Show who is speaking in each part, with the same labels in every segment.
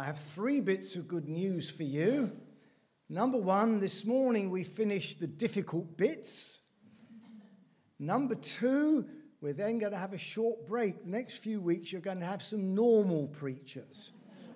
Speaker 1: I have 3 bits of good news for you. Number 1, this morning we finished the difficult bits. Number 2, we're then going to have a short break. The next few weeks you're going to have some normal preachers.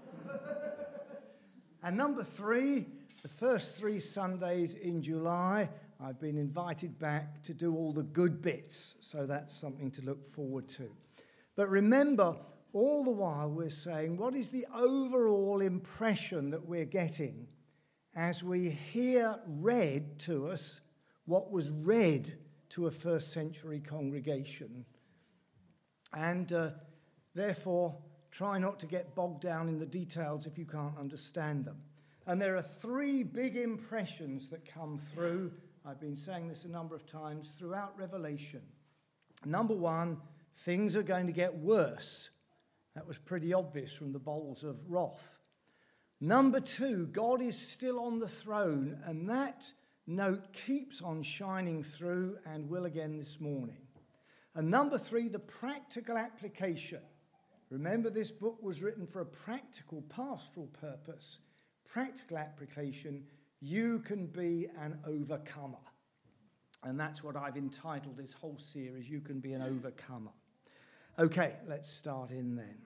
Speaker 1: And number 3, the first 3 Sundays in July, I've been invited back to do all the good bits. So that's something to look forward to. But remember, all the while we're saying, what is the overall impression that we're getting as we hear read to us what was read to a first century congregation? And therefore, try not to get bogged down in the details if you can't understand them. And there are 3 big impressions that come through. I've been saying this a number of times throughout Revelation. Number 1, things are going to get worse. That was pretty obvious from the bowls of wrath. Number 2, God is still on the throne, and that note keeps on shining through and will again this morning. And number 3, the practical application. Remember, this book was written for a practical pastoral purpose. Practical application, you can be an overcomer. And that's what I've entitled this whole series, You Can Be an Overcomer. Okay, let's start in then.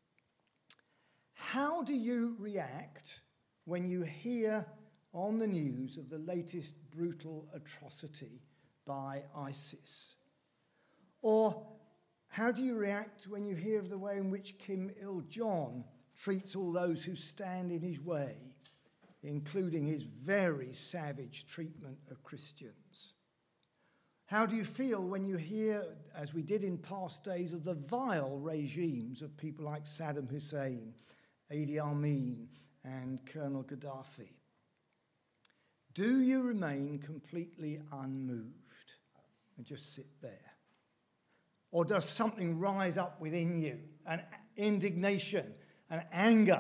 Speaker 1: How do you react when you hear on the news of the latest brutal atrocity by ISIS? Or how do you react when you hear of the way in which Kim Il-jong treats all those who stand in his way, including his very savage treatment of Christians? How do you feel when you hear, as we did in past days, of the vile regimes of people like Saddam Hussein, Idi Amin, and Colonel Gaddafi? Do you remain completely unmoved and just sit there? Or does something rise up within you, an indignation, an anger?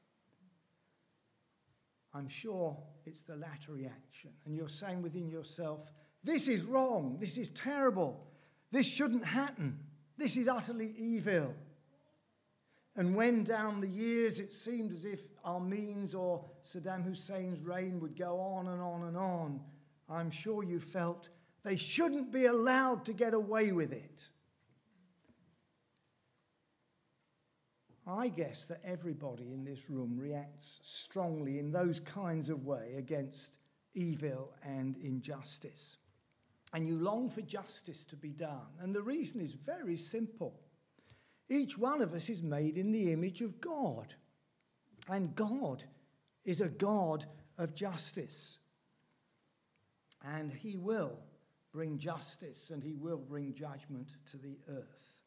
Speaker 1: I'm sure it's the latter reaction. And you're saying within yourself, this is wrong, this is terrible, this shouldn't happen, this is utterly evil. And when down the years it seemed as if Amin's or Saddam Hussein's reign would go on and on and on, I'm sure you felt they shouldn't be allowed to get away with it. I guess that everybody in this room reacts strongly in those kinds of ways against evil and injustice. And you long for justice to be done. And the reason is very simple. Each one of us is made in the image of God. And God is a God of justice. And he will bring justice and he will bring judgment to the earth.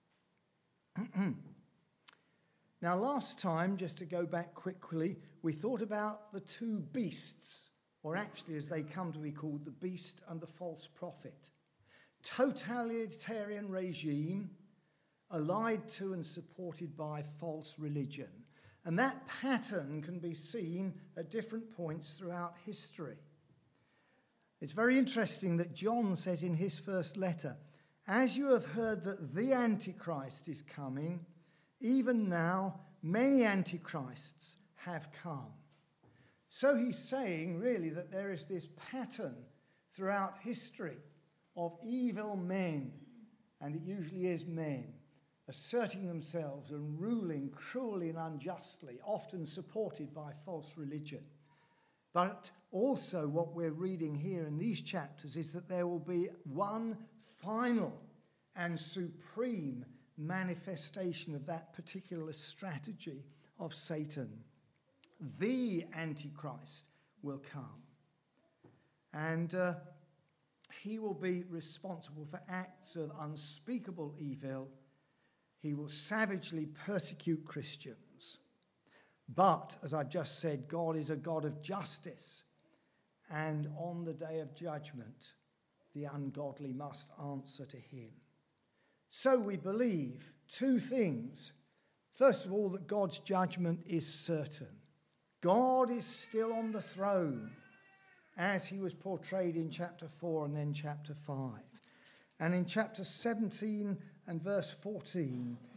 Speaker 1: Now, last time, just to go back quickly, we thought about the 2 beasts, or actually as they come to be called, the beast and the false prophet. Totalitarian regime allied to and supported by false religion. And that pattern can be seen at different points throughout history. It's very interesting that John says in his first letter, as you have heard that the Antichrist is coming, even now many antichrists have come. So he's saying really that there is this pattern throughout history of evil men, and it usually is men, asserting themselves and ruling cruelly and unjustly, often supported by false religion. But also what we're reading here in these chapters is that there will be one final and supreme manifestation of that particular strategy of Satan. The Antichrist will come. And he will be responsible for acts of unspeakable evil. He will savagely persecute Christians. But, as I've just said, God is a God of justice. And on the day of judgment, the ungodly must answer to him. So we believe 2 things. First of all, that God's judgment is certain. God is still on the throne, as he was portrayed in chapter 4 and then chapter 5. And in chapter 17 and verse 14,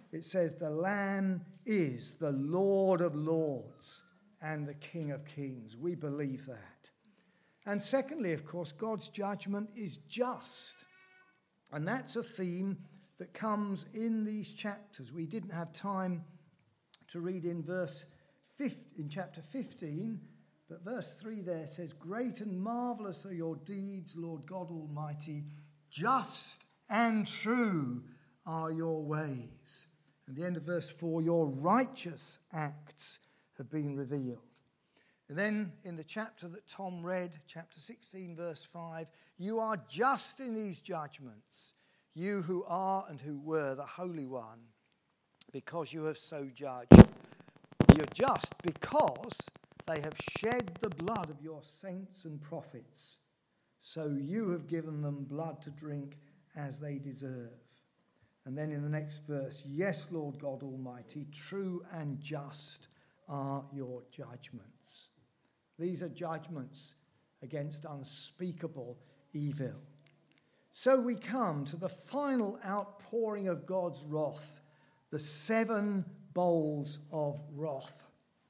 Speaker 1: it says the Lamb is the Lord of Lords and the King of Kings. We believe that. And secondly, of course, God's judgment is just. And that's a theme that comes in these chapters. We didn't have time to read in chapter 15, but verse 3 there says, "Great and marvellous are your deeds, Lord God Almighty. Just and true are your ways." At the end of verse 4, "Your righteous acts have been revealed." And then in the chapter that Tom read, chapter 16, verse 5, "You are just in these judgments, you who are and who were the Holy One, because you have so judged. You're just because they have shed the blood of your saints and prophets, so you have given them blood to drink as they deserve." And then in the next verse, "Yes, Lord God Almighty, true and just are your judgments." These are judgments against unspeakable evil. So we come to the final outpouring of God's wrath, the 7 bowls of wrath.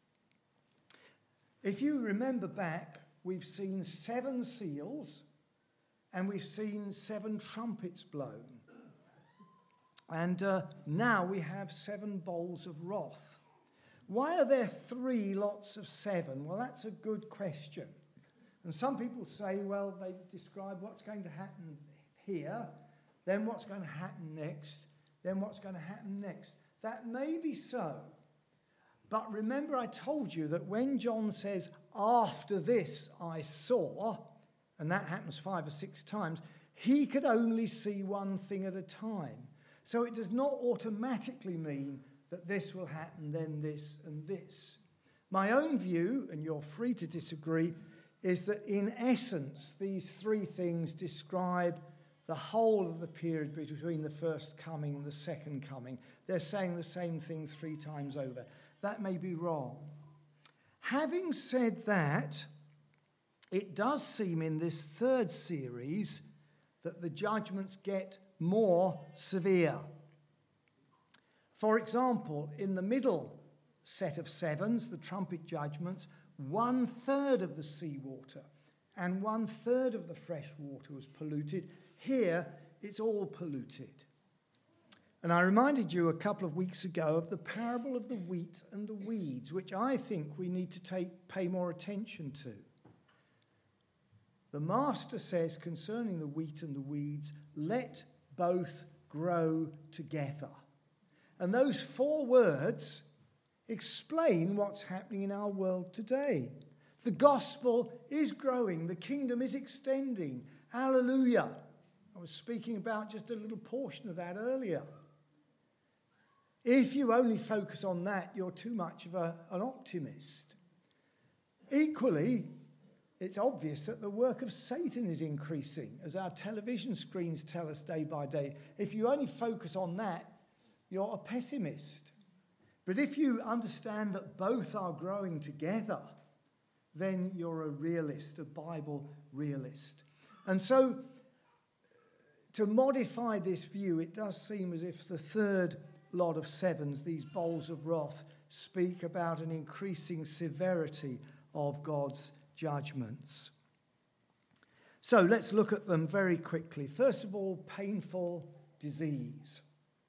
Speaker 1: If you remember back, we've seen 7 seals and we've seen 7 trumpets blown. And now we have 7 bowls of wrath. Why are there 3 lots of 7? Well, that's a good question. And some people say, well, they describe what's going to happen here, then what's going to happen next, then what's going to happen next. That may be so. But remember I told you that when John says, "After this I saw," and that happens 5 or 6 times, he could only see one thing at a time. So it does not automatically mean that this will happen, then this and this. My own view, and you're free to disagree, is that in essence these 3 things describe the whole of the period between the first coming and the second coming. They're saying the same thing 3 times over. That may be wrong. Having said that, it does seem in this 3rd series that the judgments get more severe. For example, in the middle set of 7s, the trumpet judgments, 1/3 of the seawater and 1/3 of the fresh water was polluted. Here, it's all polluted. And I reminded you a couple of weeks ago of the parable of the wheat and the weeds, which I think we need to pay more attention to. The master says concerning the wheat and the weeds, "Let both grow together." And those 4 words explain what's happening in our world today. The gospel is growing. The kingdom is extending. Hallelujah. I was speaking about just a little portion of that earlier. If you only focus on that, you're too much of an optimist. Equally, it's obvious that the work of Satan is increasing, as our television screens tell us day by day. If you only focus on that, you're a pessimist. But if you understand that both are growing together, then you're a realist, a Bible realist. And so, to modify this view, it does seem as if the 3rd lot of 7s, these bowls of wrath, speak about an increasing severity of God's judgments. So let's look at them very quickly. First of all, painful disease.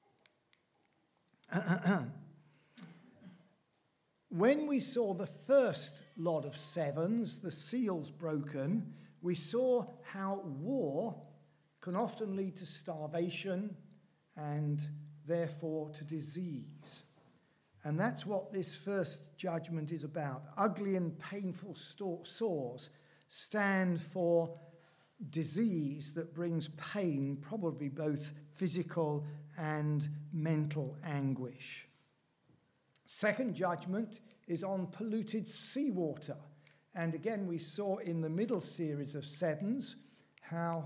Speaker 1: When we saw the first lot of 7s, the seals broken, we saw how war can often lead to starvation and therefore to disease. And that's what this first judgment is about. Ugly and painful sores stand for disease that brings pain, probably both physical and mental anguish. Second judgment is on polluted seawater. And again, we saw in the middle series of 7s how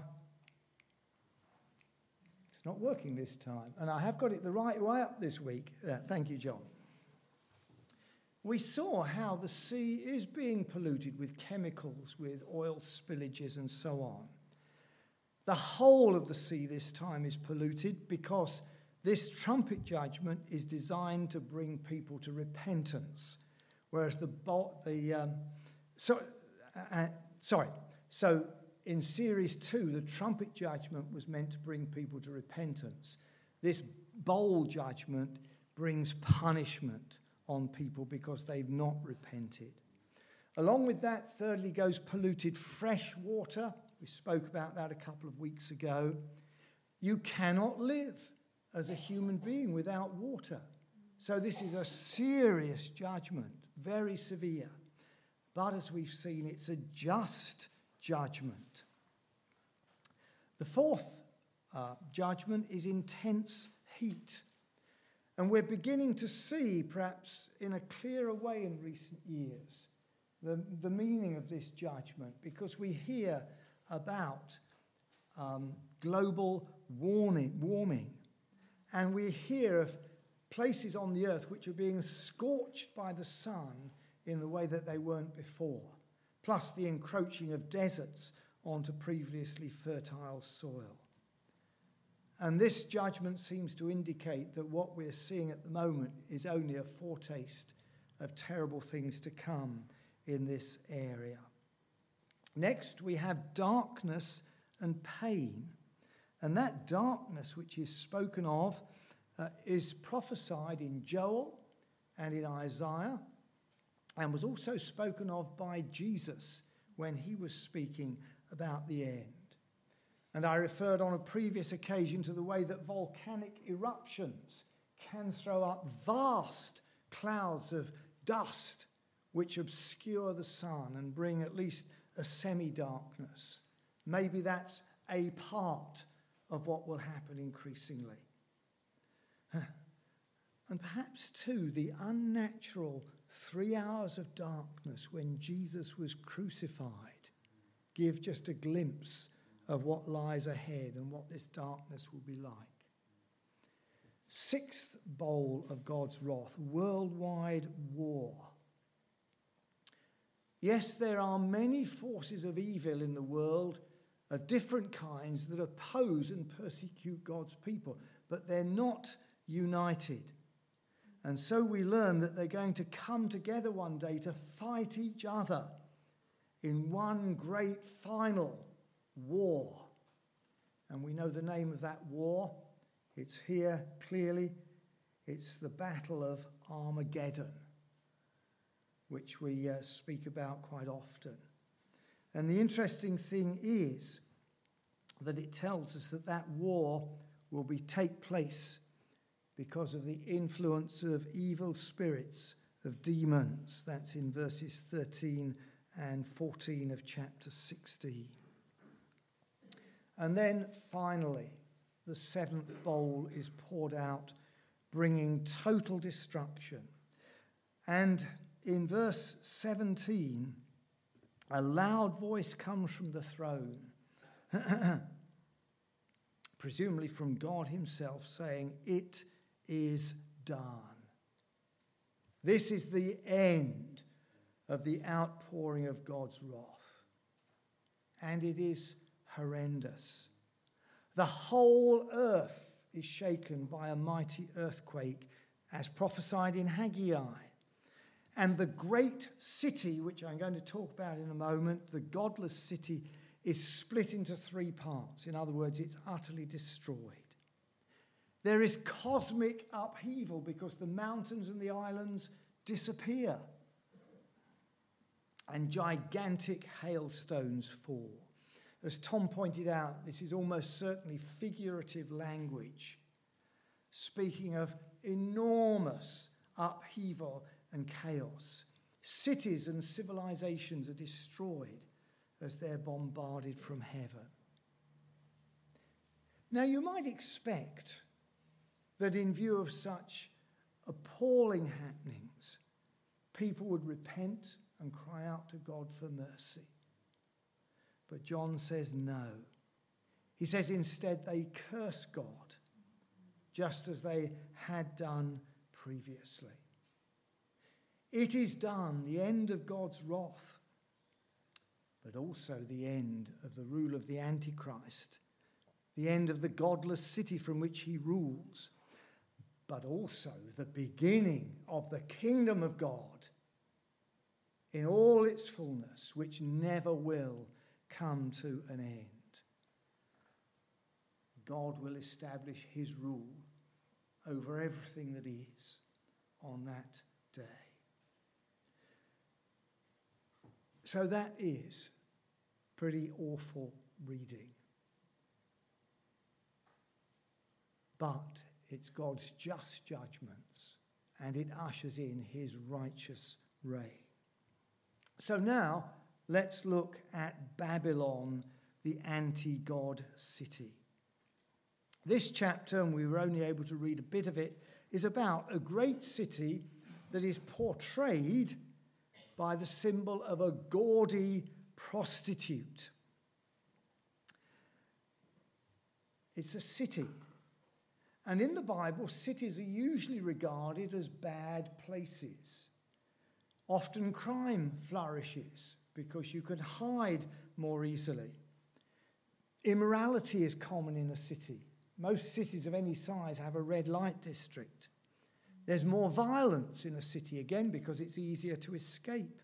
Speaker 1: it's not working this time. And I have got it the right way up this week. Thank you, John. We saw how the sea is being polluted with chemicals, with oil spillages and so on. The whole of the sea this time is polluted because this trumpet judgment is designed to bring people to repentance, whereas so in series 2, the trumpet judgment was meant to bring people to repentance. This bowl judgment brings punishment on people because they've not repented. Along with that, thirdly, goes polluted fresh water. We spoke about that a couple of weeks ago. You cannot live as a human being without water. So this is a serious judgment, very severe. But as we've seen, it's a just judgment. The fourth judgment is intense heat. And we're beginning to see, perhaps in a clearer way in recent years, the meaning of this judgment, because we hear about global warming, and we hear of places on the earth which are being scorched by the sun in the way that they weren't before, plus the encroaching of deserts onto previously fertile soil. And this judgment seems to indicate that what we're seeing at the moment is only a foretaste of terrible things to come in this area. Next, we have darkness and pain. And that darkness which is spoken of is prophesied in Joel and in Isaiah, and was also spoken of by Jesus when he was speaking about the end. And I referred on a previous occasion to the way that volcanic eruptions can throw up vast clouds of dust which obscure the sun and bring at least a semi-darkness. Maybe that's a part of what will happen increasingly. And perhaps, too, the unnatural 3 hours of darkness when Jesus was crucified give just a glimpse of what lies ahead and what this darkness will be like. Sixth bowl of God's wrath, worldwide war. Yes, there are many forces of evil in the world of different kinds that oppose and persecute God's people, but they're not united. And so we learn that they're going to come together one day to fight each other in one great final war. And we know the name of that war. It's here clearly. It's the Battle of Armageddon, which we speak about quite often. And the interesting thing is that it tells us that that war will take place because of the influence of evil spirits, of demons. That's in verses 13 and 14 of chapter 16. And then finally, the seventh bowl is poured out, bringing total destruction. And in verse 17, a loud voice comes from the throne, presumably from God himself, saying, "It is done." This is the end of the outpouring of God's wrath. And it is horrendous. The whole earth is shaken by a mighty earthquake, as prophesied in Haggai. And the great city, which I'm going to talk about in a moment, the godless city, is split into 3 parts. In other words, it's utterly destroyed. There is cosmic upheaval because the mountains and the islands disappear. And gigantic hailstones fall. As Tom pointed out, this is almost certainly figurative language, speaking of enormous upheaval and chaos. Cities and civilizations are destroyed as they're bombarded from heaven. Now, you might expect that in view of such appalling happenings, people would repent and cry out to God for mercy. But John says no. He says instead they curse God, just as they had done previously. It is done, the end of God's wrath, but also the end of the rule of the Antichrist, the end of the godless city from which he rules. but also the beginning of the kingdom of God in all its fullness, which never will come to an end. God will establish his rule over everything that is on that day. So that is pretty awful reading. But it's God's just judgments, and it ushers in his righteous reign. So now let's look at Babylon, the anti-God city. This chapter, and we were only able to read a bit of it, is about a great city that is portrayed by the symbol of a gaudy prostitute. It's a city. And in the Bible, cities are usually regarded as bad places. Often crime flourishes because you can hide more easily. Immorality is common in a city. Most cities of any size have a red light district. There's more violence in a city, again, because it's easier to escape.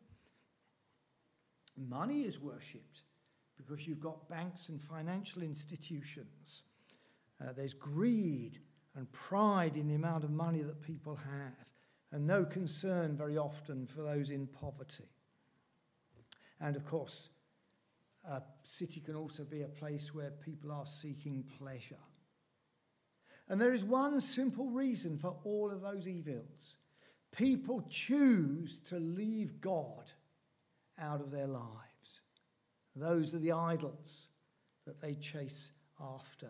Speaker 1: Money is worshipped because you've got banks and financial institutions. There's greed and pride in the amount of money that people have, and no concern very often for those in poverty. And of course, a city can also be a place where people are seeking pleasure. And there is one simple reason for all of those evils. People choose to leave God out of their lives. Those are the idols that they chase after.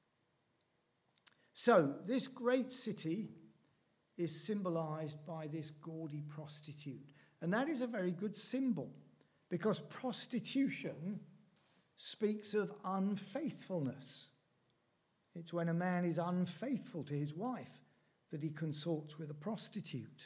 Speaker 1: So this great city is symbolized by this gaudy prostitute. And that is a very good symbol, because prostitution speaks of unfaithfulness. It's when a man is unfaithful to his wife that he consorts with a prostitute.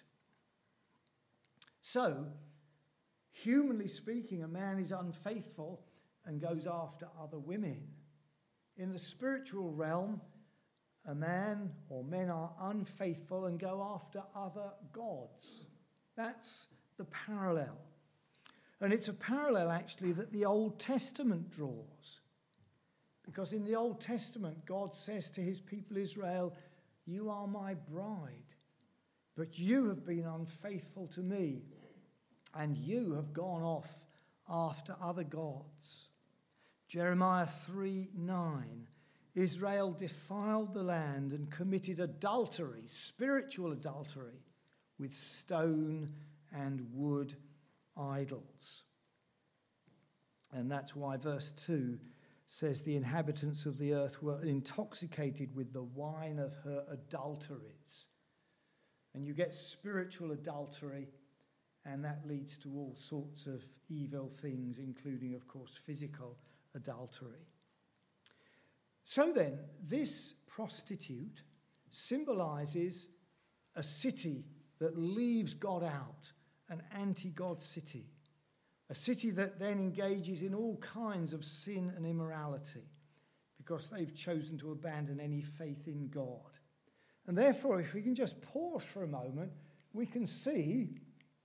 Speaker 1: So, humanly speaking, a man is unfaithful and goes after other women. In the spiritual realm, a man or men are unfaithful and go after other gods. That's the parallel. And it's a parallel, actually, that the Old Testament draws. Because in the Old Testament, God says to his people Israel, "You are my bride, but you have been unfaithful to me, and you have gone off after other gods." Jeremiah 3:9, Israel defiled the land and committed adultery, spiritual adultery, with stone and wood idols. And that's why verse 2 says the inhabitants of the earth were intoxicated with the wine of her adulteries. And you get spiritual adultery, and that leads to all sorts of evil things, including, of course, physical adultery. So then, this prostitute symbolizes a city that leaves God out, an anti-God city. A city that then engages in all kinds of sin and immorality because they've chosen to abandon any faith in God. And therefore, if we can just pause for a moment, we can see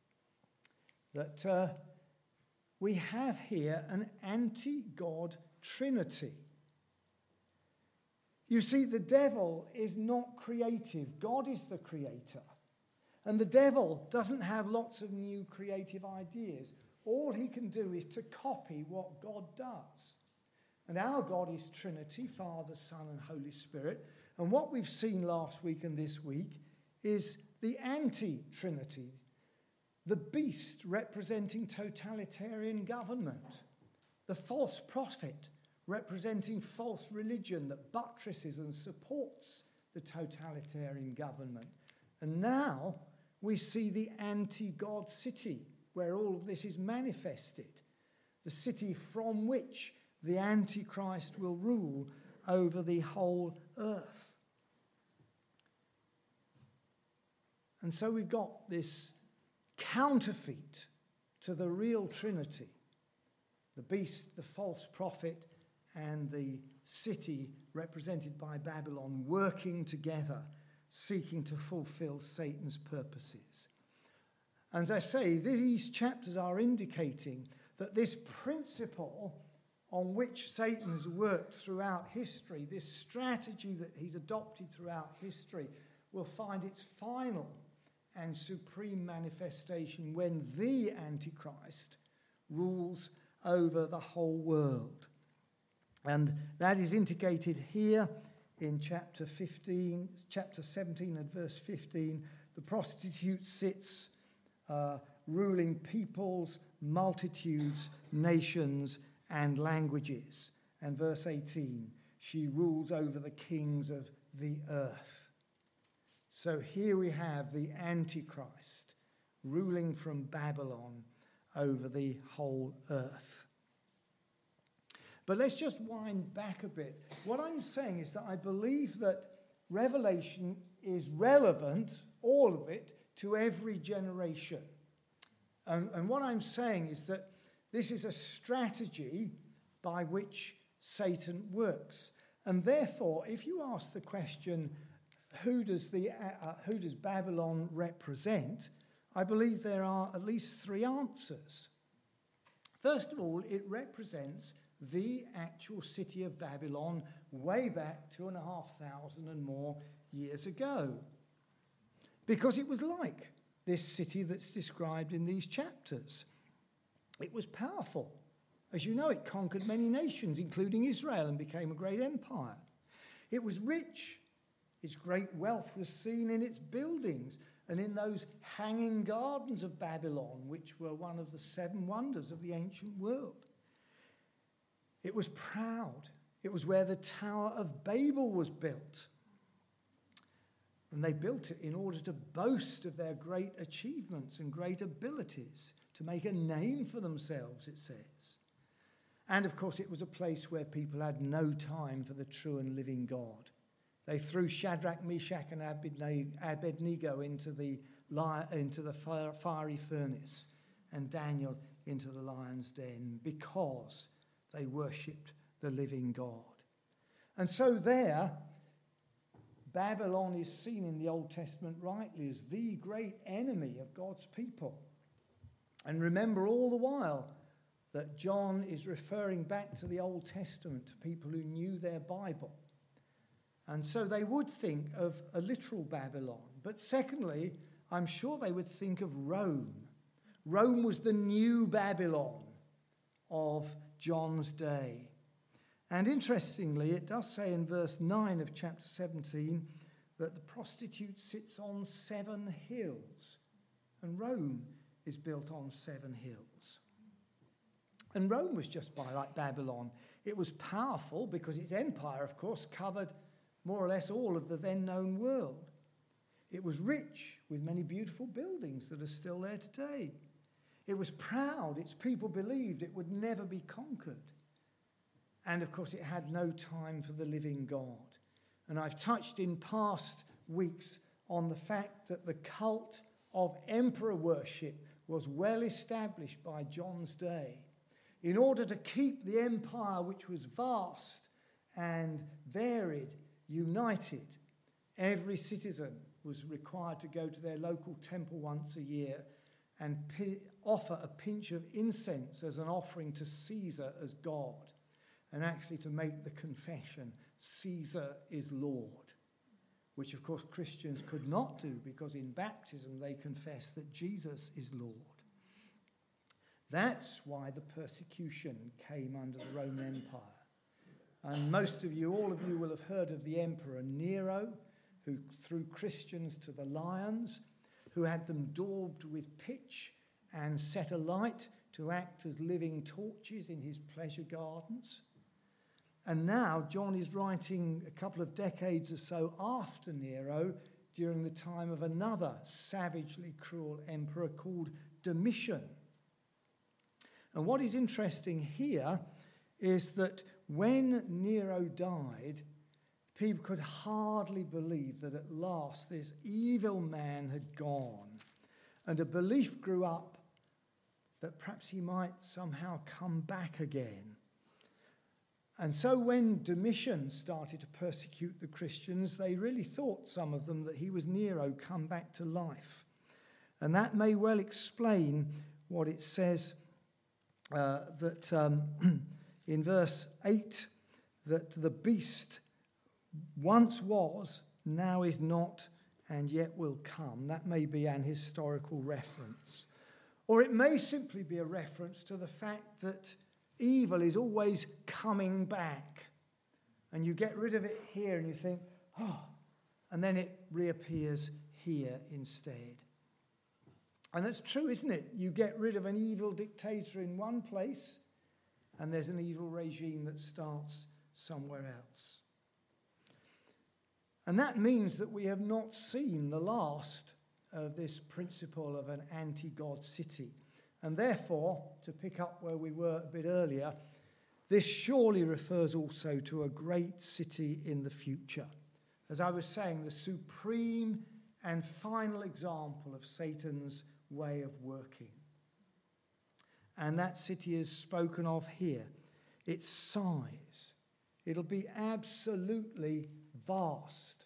Speaker 1: that we have here an anti-God trinity. You see, the devil is not creative. God is the creator. And the devil doesn't have lots of new creative ideas. All he can do is to copy what God does. And our God is Trinity, Father, Son, and Holy Spirit. And what we've seen last week and this week is the anti-Trinity, the beast representing totalitarian government, the false prophet representing false religion that buttresses and supports the totalitarian government. And now we see the anti-God city, where all of this is manifested, the city from which the Antichrist will rule over the whole earth. And so we've got this counterfeit to the real Trinity, the beast, the false prophet, and the city represented by Babylon working together seeking to fulfill Satan's purposes. And as I say, these chapters are indicating that this principle on which Satan has worked throughout history, this strategy that he's adopted throughout history, will find its final and supreme manifestation when the Antichrist rules over the whole world. And that is indicated here in chapter 17 and verse 15. The prostitute sits ruling peoples, multitudes, nations, and languages. And verse 18, she rules over the kings of the earth. So here we have the Antichrist ruling from Babylon over the whole earth. But let's just wind back a bit. What I'm saying is that I believe that Revelation is relevant, all of it, to every generation. And what I'm saying is that this is a strategy by which Satan works. And therefore, if you ask the question, who does Babylon represent? I believe there are at least three answers. First of all, it represents the actual city of Babylon way back 2,500 and more years ago. Because it was like this city that's described in these chapters. It was powerful. As you know, it conquered many nations, including Israel, and became a great empire. It was rich. Its great wealth was seen in its buildings and in those hanging gardens of Babylon, which were one of the seven wonders of the ancient world. It was proud. It was where the Tower of Babel was built. And they built it in order to boast of their great achievements and great abilities, to make a name for themselves, it says. And of course, it was a place where people had no time for the true and living God. They threw Shadrach, Meshach, and Abednego into the fiery furnace, and Daniel into the lion's den, because they worshipped the living God. And so there, Babylon is seen in the Old Testament rightly as the great enemy of God's people. And remember all the while that John is referring back to the Old Testament, to people who knew their Bible. And so they would think of a literal Babylon. But secondly, I'm sure they would think of Rome. Rome was the new Babylon of John's day. And interestingly, it does say in verse 9 of chapter 17 that the prostitute sits on 7 hills. And Rome is built on 7 hills. And Rome was just like Babylon. It was powerful because its empire, of course, covered more or less all of the then known world. It was rich with many beautiful buildings that are still there today. It was proud. Its people believed it would never be conquered. And of course, it had no time for the living God. And I've touched in past weeks on the fact that the cult of emperor worship was well established by John's day. In order to keep the empire, which was vast and varied, united, every citizen was required to go to their local temple once a year and offer a pinch of incense as an offering to Caesar as God, and actually to make the confession, Caesar is Lord, which of course Christians could not do, because in baptism they confess that Jesus is Lord. That's why the persecution came under the Roman Empire. And most of you, all of you, will have heard of the Emperor Nero, who threw Christians to the lions, who had them daubed with pitch and set alight to act as living torches in his pleasure gardens. And now John is writing a couple of decades or so after Nero, during the time of another savagely cruel emperor called Domitian. And what is interesting here is that when Nero died, people could hardly believe that at last this evil man had gone. And a belief grew up that perhaps he might somehow come back again. And so when Domitian started to persecute the Christians, they really thought, some of them, that he was Nero come back to life. And that may well explain what it says in verse 8, that the beast once was, now is not, and yet will come. That may be an historical reference. Or it may simply be a reference to the fact that evil is always coming back. And you get rid of it here and you think, oh, and then it reappears here instead. And that's true, isn't it? You get rid of an evil dictator in one place, and there's an evil regime that starts somewhere else. And that means that we have not seen the last of this principle of an anti-God city. And therefore, to pick up where we were a bit earlier, this surely refers also to a great city in the future. As I was saying, the supreme and final example of Satan's way of working. And that city is spoken of here. Its size. It'll be absolutely vast.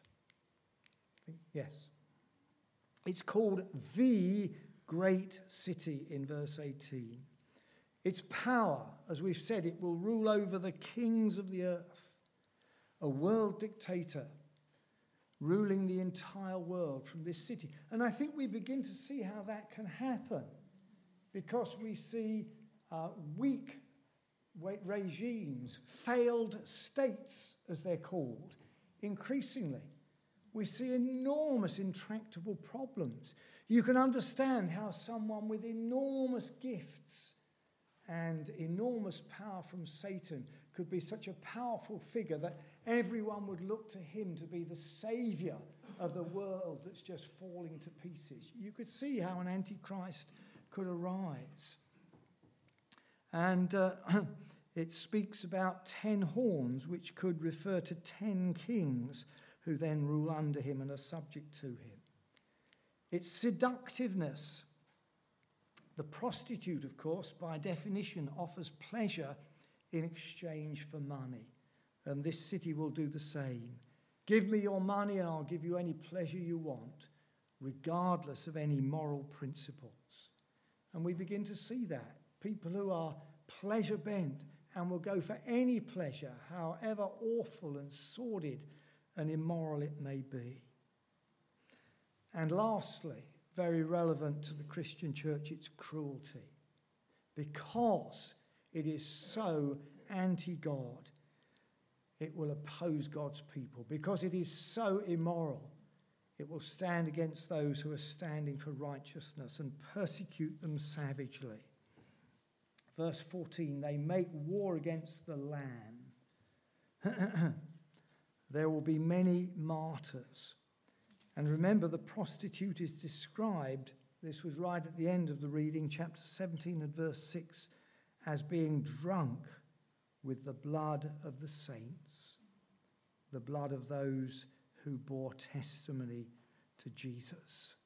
Speaker 1: Yes. It's called the great city in verse 18. Its power, as we've said, it will rule over the kings of the earth. A world dictator ruling the entire world from this city. And I think we begin to see how that can happen, because we see weak regimes, failed states, as they're called, increasingly. We see enormous intractable problems. You can understand how someone with enormous gifts and enormous power from Satan could be such a powerful figure that everyone would look to him to be the saviour of the world that's just falling to pieces. You could see how an antichrist could arise. And it speaks about 10 horns, which could refer to 10 kings who then rule under him and are subject to him. Its seductiveness. The prostitute, of course, by definition, offers pleasure in exchange for money. And this city will do the same. Give me your money and I'll give you any pleasure you want, regardless of any moral principles. And we begin to see that. People who are pleasure bent and will go for any pleasure, however awful and sordid and immoral it may be. And lastly, very relevant to the Christian church, its cruelty. Because it is so anti-God, it will oppose God's people. Because it is so immoral, it will stand against those who are standing for righteousness and persecute them savagely. Verse 14, they make war against the Lamb. There will be many martyrs. And remember, the prostitute is described, this was right at the end of the reading, chapter 17 and verse 6, as being drunk with the blood of the saints, the blood of those who bore testimony to Jesus.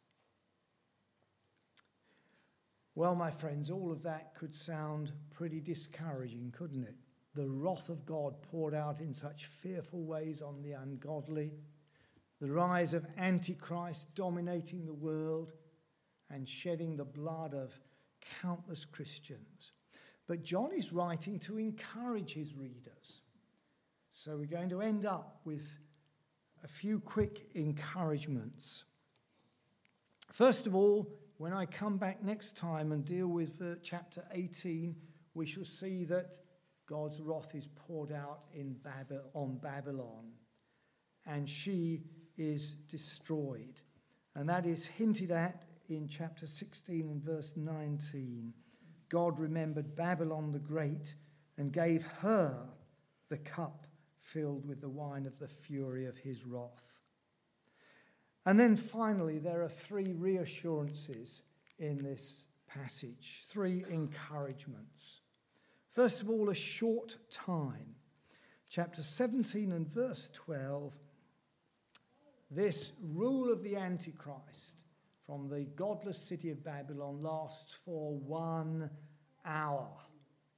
Speaker 1: Well, my friends, all of that could sound pretty discouraging, couldn't it? The wrath of God poured out in such fearful ways on the ungodly, the rise of Antichrist dominating the world and shedding the blood of countless Christians. But John is writing to encourage his readers. So we're going to end up with a few quick encouragements. First of all, when I come back next time and deal with chapter 18, we shall see that God's wrath is poured out on Babylon, and she is destroyed. And that is hinted at in chapter 16 and verse 19. God remembered Babylon the Great and gave her the cup filled with the wine of the fury of his wrath. And then finally, there are 3 reassurances in this passage, 3 encouragements. First of all, a short time. Chapter 17 and verse 12, this rule of the Antichrist from the godless city of Babylon lasts for 1 hour.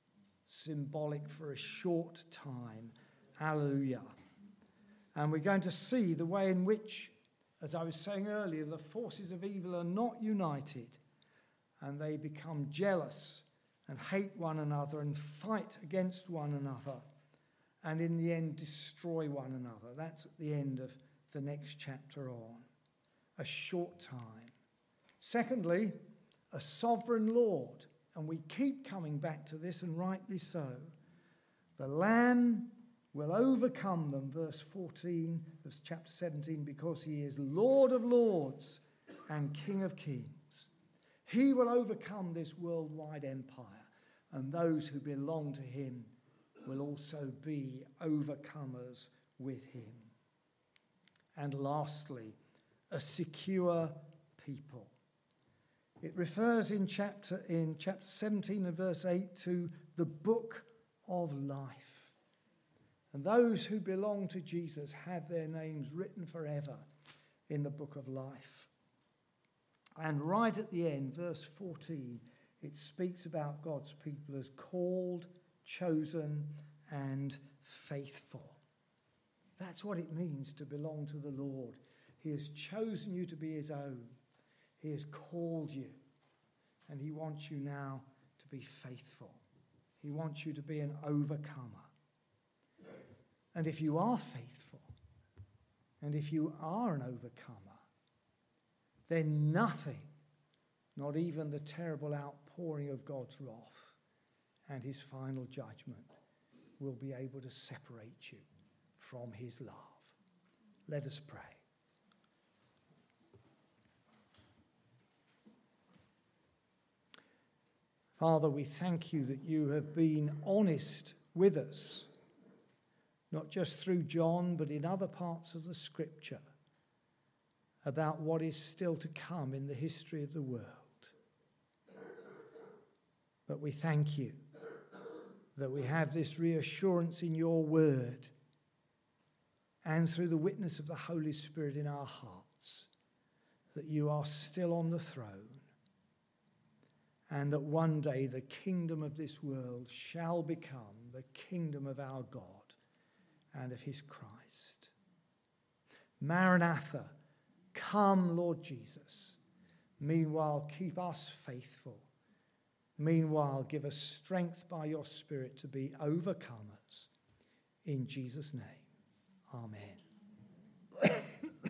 Speaker 1: symbolic for a short time. Hallelujah. And we're going to see the way in which, as I was saying earlier, the forces of evil are not united, and they become jealous and hate one another and fight against one another, and in the end destroy one another. That's at the end of the next chapter on. A short time. Secondly, a sovereign Lord. And we keep coming back to this, and rightly so. The Lamb will overcome them, verse 14 of chapter 17, because he is Lord of lords and King of kings. He will overcome this worldwide empire, and those who belong to him will also be overcomers with him. And lastly, a secure people. It refers in chapter 17 and verse 8 to the book of life. And those who belong to Jesus have their names written forever in the book of life. And right at the end, verse 14, it speaks about God's people as called, chosen, and faithful. That's what it means to belong to the Lord. He has chosen you to be his own. He has called you, and he wants you now to be faithful. He wants you to be an overcomer. And if you are faithful, and if you are an overcomer, then nothing, not even the terrible outpouring of God's wrath and his final judgment, will be able to separate you from his love. Let us pray. Father, we thank you that you have been honest with us, not just through John, but in other parts of the scripture, about what is still to come in the history of the world. But we thank you that we have this reassurance in your word and through the witness of the Holy Spirit in our hearts, that you are still on the throne, and that one day the kingdom of this world shall become the kingdom of our God and of his Christ. Maranatha, come, Lord Jesus. Meanwhile, keep us faithful. Meanwhile, give us strength by your Spirit to be overcomers. In Jesus' name, amen.